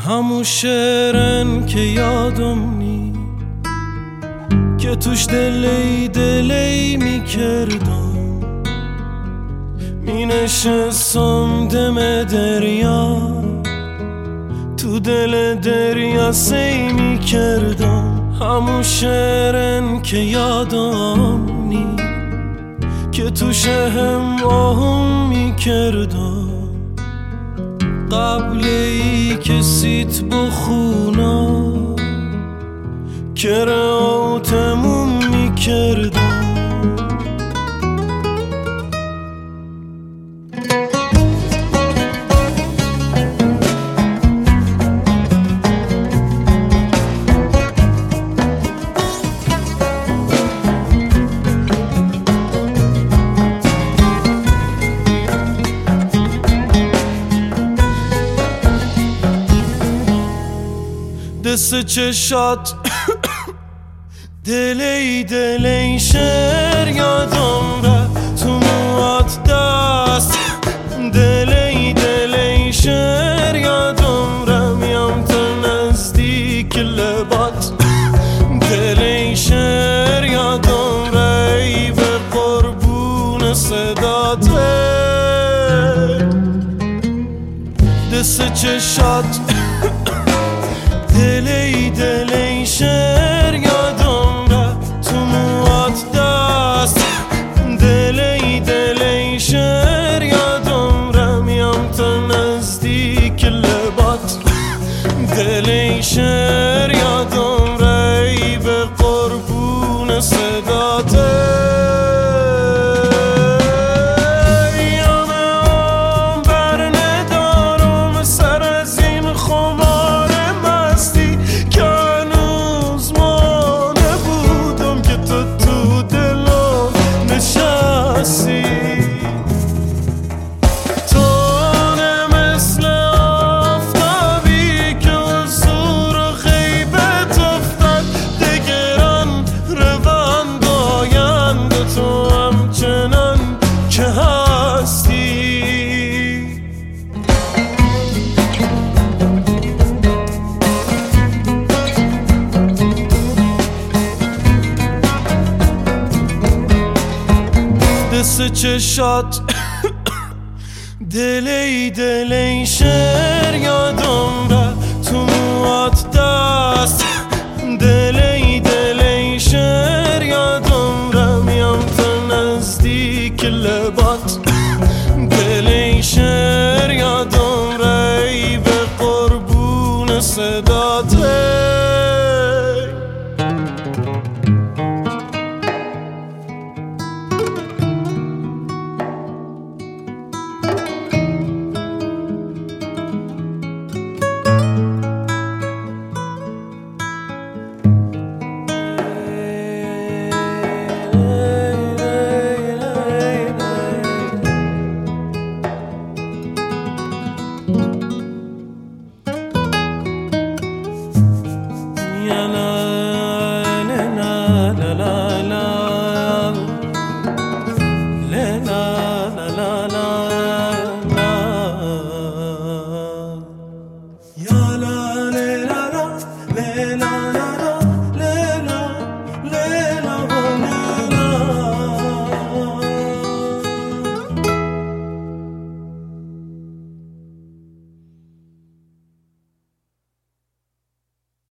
همون شعرن که یادم نی که توش دلی میکردم، می نشستم دم دریا، تو دل دریا سی میکردم. همون شعرن که یادم نی که توش هم آهم میکردم، قبل ای که سیت بخونا که رعاتمون میکردم. دست چشات دلی شعر یادم ره تو موات دست، دلی شعر یادم ره میام تا نزدیک لبات، دلی شعر یادم ره ای به قربون صداته. دست چشات دلی شعر یادم ره تو موات دست، دلی شعر یادم ره میام تا نزدیک لبات، دلی شعر یادم ره ای به قربون صداته. دست چشات دلی شعر یادم ره تو موات دست،